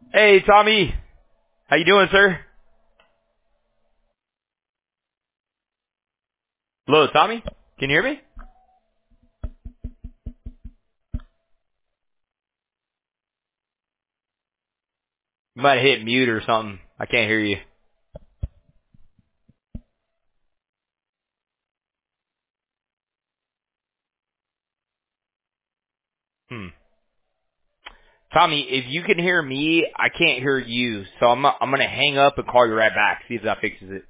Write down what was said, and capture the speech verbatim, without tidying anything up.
Hey, Tommy. How you doing, sir? Hello, Tommy? Can you hear me? You might have hit mute or something. I can't hear you. Hmm. Tommy, if you can hear me, I can't hear you. So I'm I'm going to hang up and call you right back. See if that fixes it.